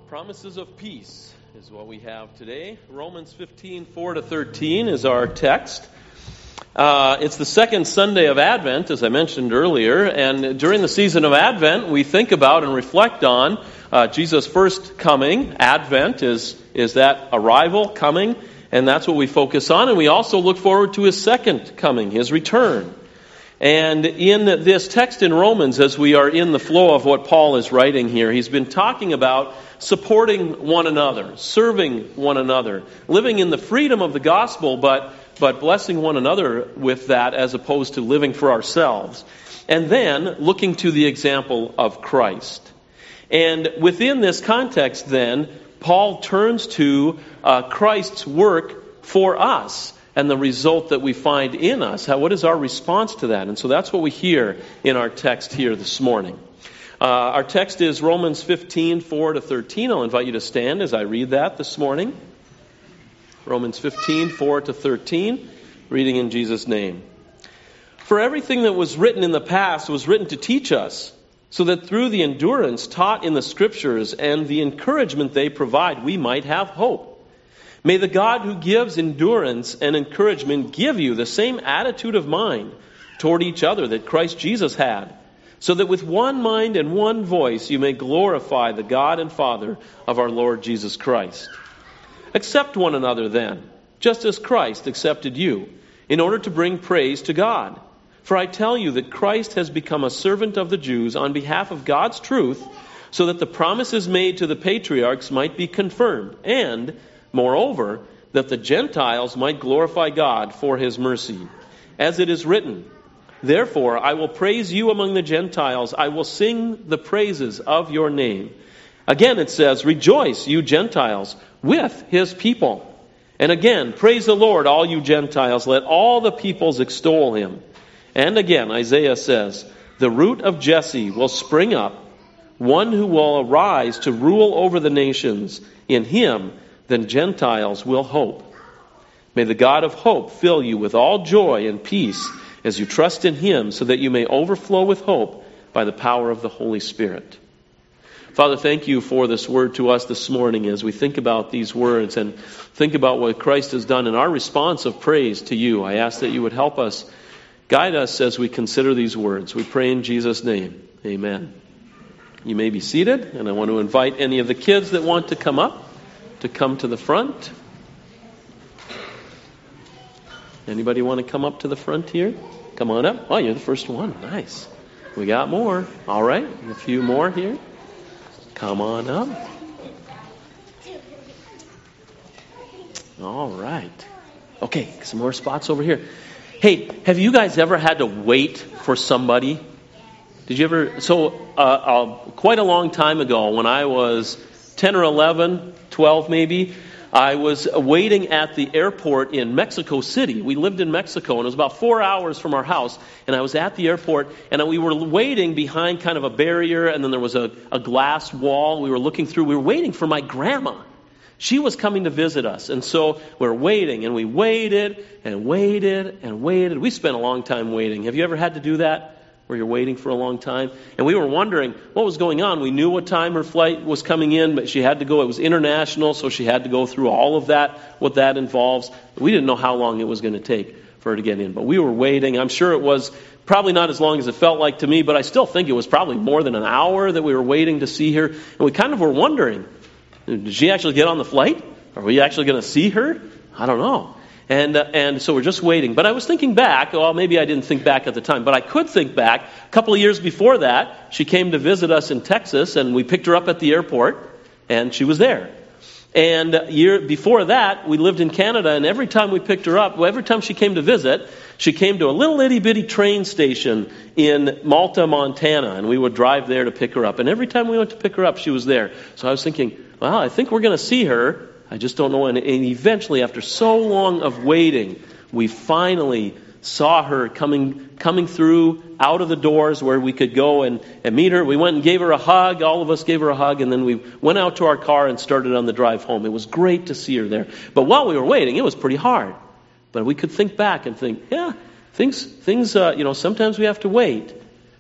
Promises of peace is what we have today. Romans 15:4-13 is our text. It's the second Sunday of Advent, as I mentioned earlier, and during the season of Advent, we think about and reflect on Jesus' first coming. Advent is that arrival, coming, and that's what we focus on, and we also look forward to His second coming, His return. And in this text in Romans, as we are in the flow of what Paul is writing here, he's been talking about supporting one another, serving one another, living in the freedom of the gospel, but blessing one another with that as opposed to living for ourselves. And then looking to the example of Christ. And within this context then, Paul turns to Christ's work for us and the result that we find in us. What is our response to that? And so that's what we hear in our text here this morning. Our text is Romans 15:4-13. I'll invite you to stand as I read that this morning. Romans 15:4-13, reading in Jesus' name. For everything that was written in the past was written to teach us, so that through the endurance taught in the Scriptures and the encouragement they provide, we might have hope. May the God who gives endurance and encouragement give you the same attitude of mind toward each other that Christ Jesus had, so that with one mind and one voice you may glorify the God and Father of our Lord Jesus Christ. Accept one another then, just as Christ accepted you, in order to bring praise to God. For I tell you that Christ has become a servant of the Jews on behalf of God's truth, so that the promises made to the patriarchs might be confirmed, and moreover, that the Gentiles might glorify God for His mercy. As it is written, therefore I will praise you among the Gentiles. I will sing the praises of your name. Again it says, rejoice, you Gentiles, with His people. And again, praise the Lord, all you Gentiles. Let all the peoples extol Him. And again, Isaiah says, the root of Jesse will spring up, one who will arise to rule over the nations. In Him then Gentiles will hope. May the God of hope fill you with all joy and peace as you trust in Him, so that you may overflow with hope by the power of the Holy Spirit. Father, thank you for this word to us this morning as we think about these words and think about what Christ has done in our response of praise to you. I ask that you would help us, guide us as we consider these words. We pray in Jesus' name. Amen. You may be seated, and I want to invite any of the kids that want to come up to come to the front. Anybody want to come up to the front here? Come on up. Oh, you're the first one. Nice. We got more. All right. A few more here. Come on up. All right. Okay, some more spots over here. Hey, have you guys ever had to wait for somebody? Did you ever? So, quite a long time ago, when I was 10 or 11, 12 maybe, I was waiting at the airport in Mexico City. We lived in Mexico, and it was about 4 hours from our house. And I was at the airport, and we were waiting behind kind of a barrier, and then there was a glass wall. We were looking through. We were waiting for my grandma. She was coming to visit us. And so we were waiting, and we waited and waited and waited. We spent a long time waiting. Have you ever had to do that, where you're waiting for a long time? And we were wondering what was going on. We knew what time her flight was coming in, but she had to go. It was international, so she had to go through all of that, what that involves. We didn't know how long it was going to take for her to get in, but we were waiting. I'm sure it was probably not as long as it felt like to me, but I still think it was probably more than an hour that we were waiting to see her. And we kind of were wondering, did she actually get on the flight? Are we actually going to see her? I don't know. And so we're just waiting. But I was thinking back, well, maybe I didn't think back at the time, but I could think back. A couple of years before that, she came to visit us in Texas, and we picked her up at the airport, and she was there. And a year before that, we lived in Canada, and every time we picked her up, every time she came to visit, she came to a little itty-bitty train station in Malta, Montana, and we would drive there to pick her up. And every time we went to pick her up, she was there. So I was thinking, well, I think we're going to see her. I just don't know. And eventually, after so long of waiting, we finally saw her coming through out of the doors where we could go and meet her. We went and gave her a hug. All of us gave her a hug. And then we went out to our car and started on the drive home. It was great to see her there. But while we were waiting, it was pretty hard. But we could think back and think, yeah, things sometimes we have to wait.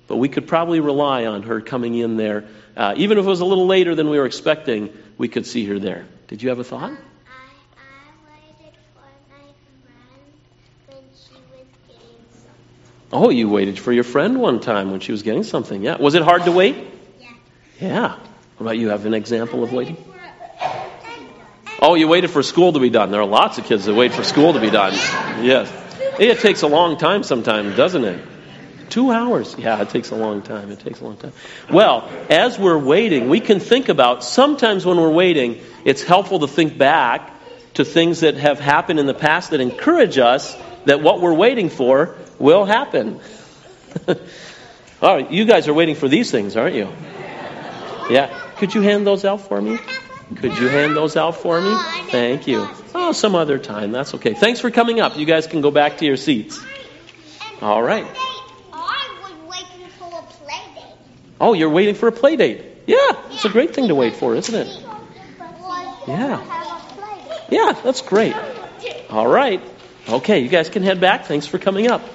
But we could probably rely on her coming in there. Even if it was a little later than we were expecting, we could see her there. Did you have a thought? I waited for my friend when she was getting something. Oh, you waited for your friend one time when she was getting something. Yeah. Was it hard to wait? Yeah. Yeah. What about you? Have an example of waiting? Oh, you waited for school to be done. There are lots of kids that wait for school to be done. Yes. It takes a long time sometimes, doesn't it? 2 hours. Yeah, it takes a long time. It takes a long time. Well, as we're waiting, we can think about, sometimes when we're waiting, it's helpful to think back to things that have happened in the past that encourage us that what we're waiting for will happen. All right, you guys are waiting for these things, aren't you? Yeah. Could you hand those out for me? Could you hand those out for me? Thank you. Oh, some other time. That's okay. Thanks for coming up. You guys can go back to your seats. All right. I was waiting for a play date. Oh, you're waiting for a play date. Yeah, it's a great thing to wait for, isn't it? Yeah. Yeah, that's great. All right. Okay, you guys can head back. Thanks for coming up.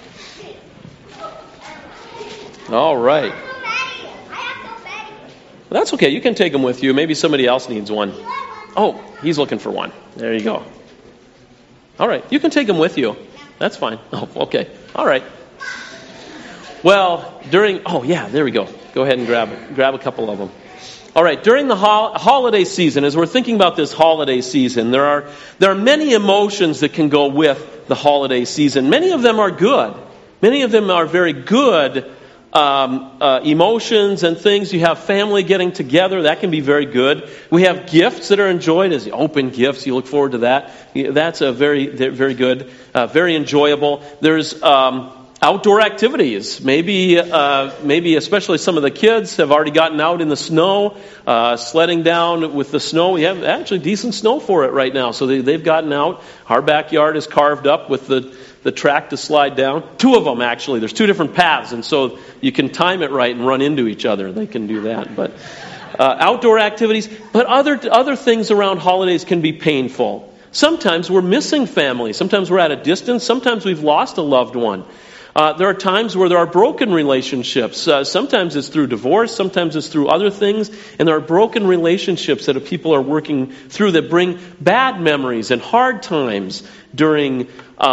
All right. That's okay. You can take them with you. Maybe somebody else needs one. Oh, he's looking for one. There you go. All right. You can take them with you. That's fine. Oh, okay. All right. Well, there we go. Go ahead and grab a couple of them. All right. During the holiday season, as we're thinking about this holiday season, there are many emotions that can go with the holiday season. Many of them are good. Many of them are very good emotions and things. You have family getting together. That can be very good. We have gifts that are enjoyed as open gifts. You look forward to that. That's a very, very good, very enjoyable. There's outdoor activities. Maybe especially some of the kids have already gotten out in the snow, sledding down with the snow. We have actually decent snow for it right now. So they've gotten out. Our backyard is carved up with the track to slide down. 2 of them, actually. There's 2 different paths, and so you can time it right and run into each other. They can do that. But outdoor activities. But other things around holidays can be painful. Sometimes we're missing family. Sometimes we're at a distance. Sometimes we've lost a loved one. There are times where there are broken relationships. Sometimes it's through divorce. Sometimes it's through other things. And there are broken relationships that people are working through that bring bad memories and hard times during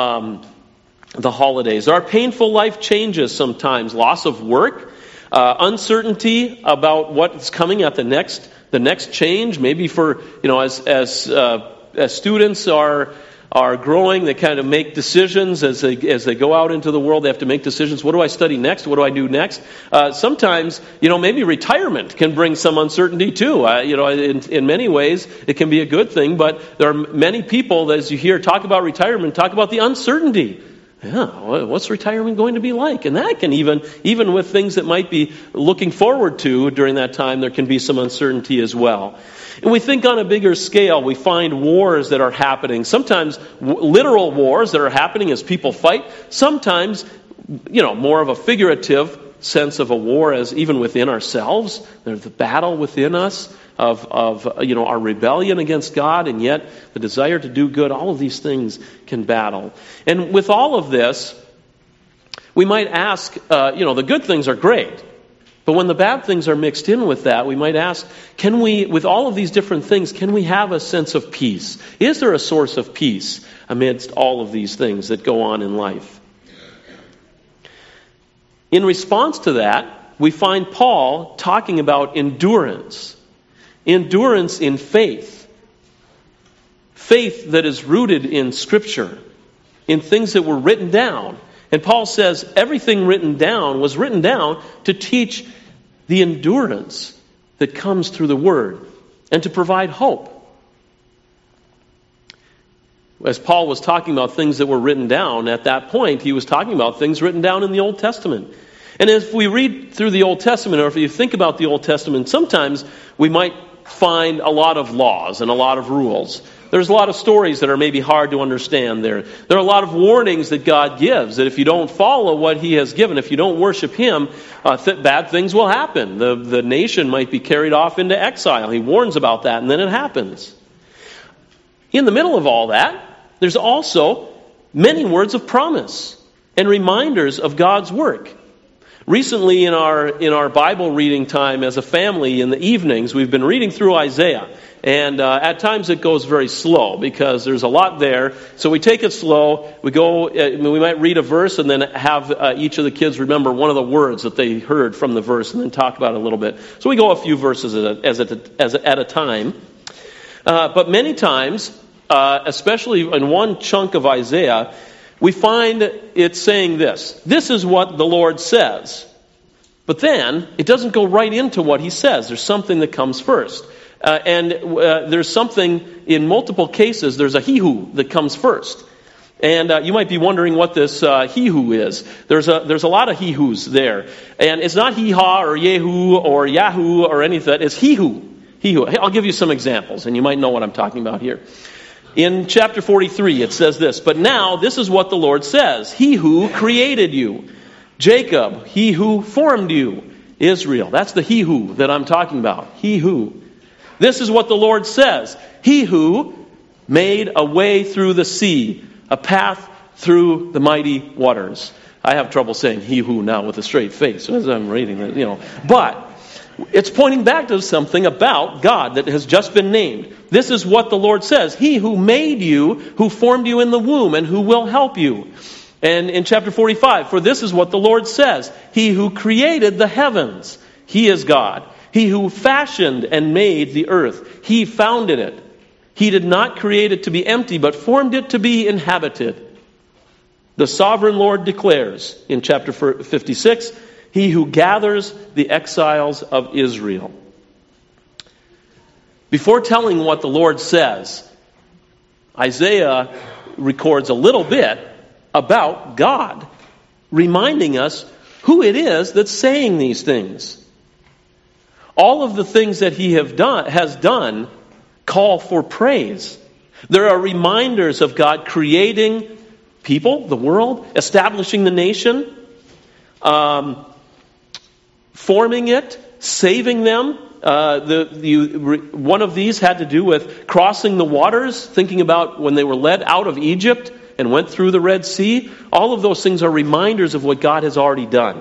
the holidays. There are painful life changes sometimes. Loss of work, uncertainty about what's coming at the next change. Maybe for, as students are growing, they kind of make decisions as they go out into the world. They have to make decisions. What do I study next? What do I do next? Sometimes, maybe retirement can bring some uncertainty too. In many ways, it can be a good thing, but there are many people, as you hear talk about retirement, talk about the uncertainty. Yeah, what's retirement going to be like? And that can even with things that might be looking forward to during that time, there can be some uncertainty as well. And we think on a bigger scale, we find wars that are happening. Sometimes literal wars that are happening as people fight. Sometimes, more of a figurative sense of a war as even within ourselves. There's the battle within us of our rebellion against God, and yet the desire to do good. All of these things can battle. And with all of this, we might ask, the good things are great. But when the bad things are mixed in with that, we might ask, can we, with all of these different things, can we have a sense of peace? Is there a source of peace amidst all of these things that go on in life? In response to that, we find Paul talking about endurance. Endurance in faith. Faith that is rooted in Scripture, in things that were written down. And Paul says everything written down was written down to teach the endurance that comes through the Word and to provide hope. As Paul was talking about things that were written down, at that point, he was talking about things written down in the Old Testament. And if we read through the Old Testament, or if you think about the Old Testament, sometimes we might find a lot of laws and a lot of rules. There's a lot of stories that are maybe hard to understand there. There are a lot of warnings that God gives, that if you don't follow what He has given, if you don't worship Him, bad things will happen. The nation might be carried off into exile. He warns about that, and then it happens. In the middle of all that, there's also many words of promise and reminders of God's work. Recently in our Bible reading time as a family in the evenings, we've been reading through Isaiah. And at times it goes very slow because there's a lot there. So we take it slow. We might read a verse and then have each of the kids remember one of the words that they heard from the verse and then talk about it a little bit. So we go a few verses at a time. But many times, especially in one chunk of Isaiah, we find it saying this. This is what the Lord says. But then, it doesn't go right into what he says. There's something that comes first. There's something, in multiple cases, there's a he-who that comes first. And you might be wondering what this he-who is. There's a lot of he-whos there. And it's not hee-haw or yehu or yahoo or anything. It's he-who. He-who. I'll give you some examples, and you might know what I'm talking about here. In chapter 43, it says this, "But now this is what the Lord says. He who created you, Jacob, he who formed you, Israel." That's the he who that I'm talking about. He who. This is what the Lord says. He who made a way through the sea, a path through the mighty waters. I have trouble saying he who now with a straight face as I'm reading it, But it's pointing back to something about God that has just been named. This is what the Lord says. He who made you, who formed you in the womb, and who will help you. And in chapter 45, "For this is what the Lord says. He who created the heavens, he is God. He who fashioned and made the earth, he founded it. He did not create it to be empty, but formed it to be inhabited." The sovereign Lord declares in chapter 56, "He who gathers the exiles of Israel." Before telling what the Lord says, Isaiah records a little bit about God, reminding us who it is that's saying these things. All of the things that he has done call for praise. There are reminders of God creating people, the world, establishing the nation, forming it, saving them. One of these had to do with crossing the waters, thinking about when they were led out of Egypt and went through the Red Sea. All of those things are reminders of what God has already done.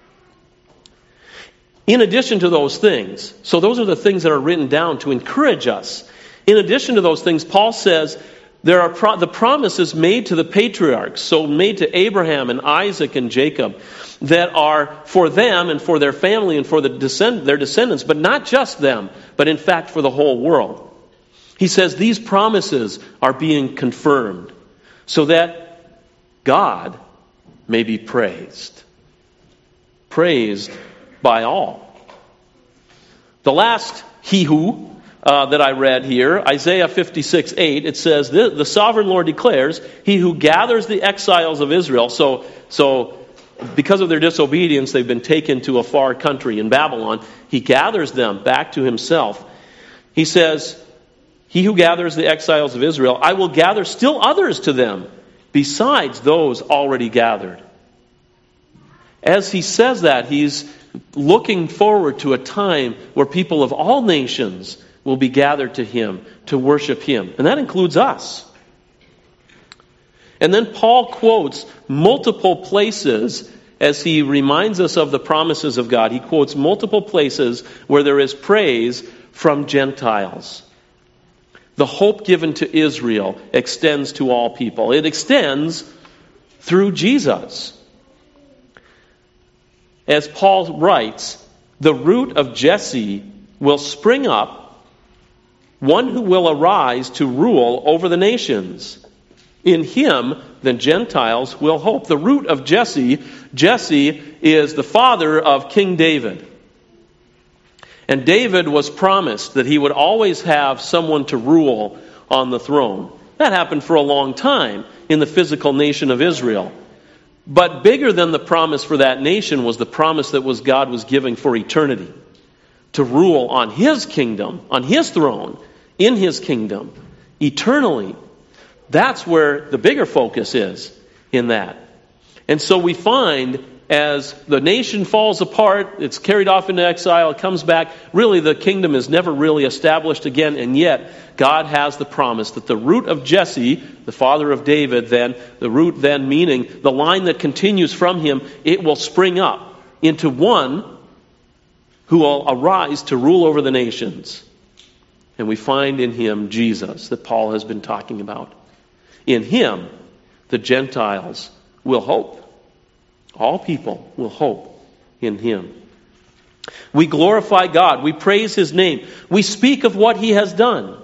In addition to those things, so those are the things that are written down to encourage us. In addition to those things, Paul says there are the promises made to the patriarchs, so made to Abraham and Isaac and Jacob, that are for them and for their family and for their descendants, but not just them, but in fact for the whole world. He says these promises are being confirmed so that God may be praised. Praised by all. The last he who that I read here, Isaiah 56:8, it says, "The sovereign Lord declares, he who gathers the exiles of Israel." So because of their disobedience, they've been taken to a far country in Babylon. He gathers them back to himself. He says, "He who gathers the exiles of Israel, I will gather still others to them, besides those already gathered." As he says that, he's looking forward to a time where people of all nations will be gathered to him to worship him. And that includes us. And then Paul quotes multiple places as he reminds us of the promises of God. He quotes multiple places where there is praise from Gentiles. The hope given to Israel extends to all people. It extends through Jesus. As Paul writes, "The root of Jesse will spring up, one who will arise to rule over the nations. In him, the Gentiles will hope." The root of Jesse is the father of King David. And David was promised that he would always have someone to rule on the throne. That happened for a long time in the physical nation of Israel. But bigger than the promise for that nation was the promise that God was giving for eternity. To rule on his kingdom, on his throne, in his kingdom, eternally. That's where the bigger focus is in that. And so we find as the nation falls apart, it's carried off into exile, it comes back, really the kingdom is never really established again, and yet God has the promise that the root of Jesse, the father of David then, the root then meaning the line that continues from him, it will spring up into one who will arise to rule over the nations. And we find in him Jesus that Paul has been talking about. In him, the Gentiles will hope. All people will hope in him. We glorify God. We praise his name. We speak of what he has done.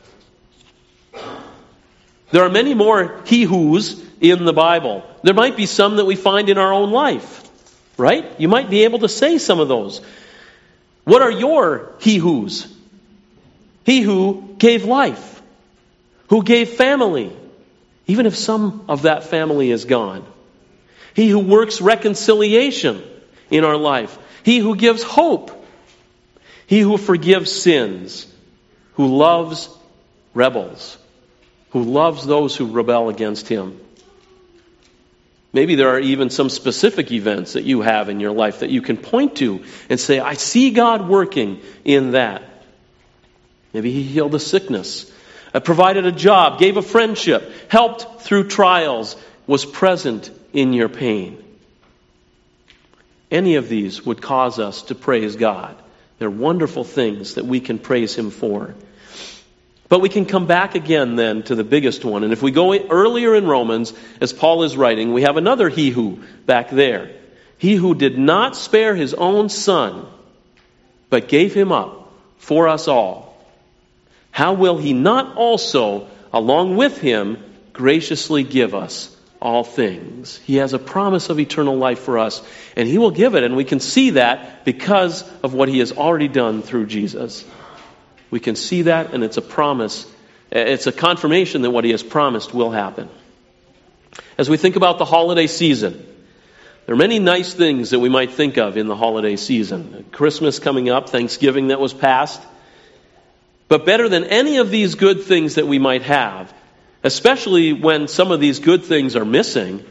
There are many more he-whos in the Bible. There might be some that we find in our own life, right? You might be able to say some of those. What are your he-whos? He who gave life, who gave family, even if some of that family is gone. He who works reconciliation in our life. He who gives hope. He who forgives sins. Who loves rebels. Who loves those who rebel against him. Maybe there are even some specific events that you have in your life that you can point to and say, I see God working in that. Maybe he healed a sickness, provided a job, gave a friendship, helped through trials, was present in your pain. Any of these would cause us to praise God. They're wonderful things that we can praise him for. But we can come back again then to the biggest one. And if we go earlier in Romans, as Paul is writing, we have another he who back there. He who did not spare his own son, but gave him up for us all. How will he not also, along with him, graciously give us all things? He has a promise of eternal life for us, and he will give it. And we can see that because of what he has already done through Jesus. We can see that, and it's a promise. It's a confirmation that what he has promised will happen. As we think about the holiday season, there are many nice things that we might think of in the holiday season. Christmas coming up, Thanksgiving that was past. But better than any of these good things that we might have, especially when some of these good things are missing,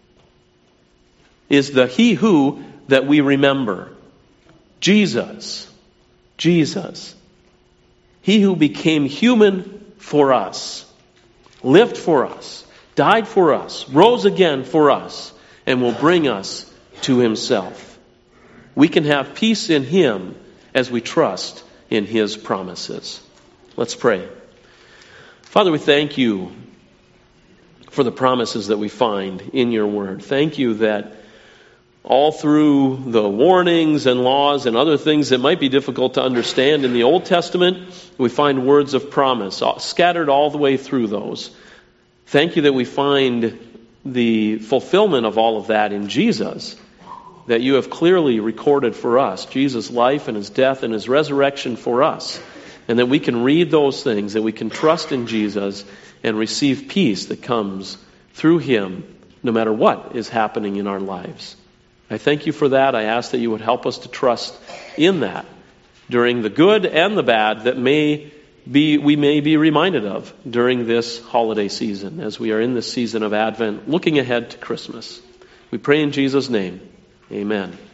is the he who that we remember. Jesus. Jesus. He who became human for us, lived for us, died for us, rose again for us, and will bring us to himself. We can have peace in him as we trust in his promises. Let's pray. Father, we thank you for the promises that we find in your word. Thank you that all through the warnings and laws and other things that might be difficult to understand in the Old Testament, we find words of promise scattered all the way through those. Thank you that we find the fulfillment of all of that in Jesus, that you have clearly recorded for us Jesus' life and his death and his resurrection for us. And that we can read those things, that we can trust in Jesus and receive peace that comes through him no matter what is happening in our lives. I thank you for that. I ask that you would help us to trust in that during the good and the bad that we may be reminded of during this holiday season as we are in this season of Advent, looking ahead to Christmas. We pray in Jesus' name. Amen.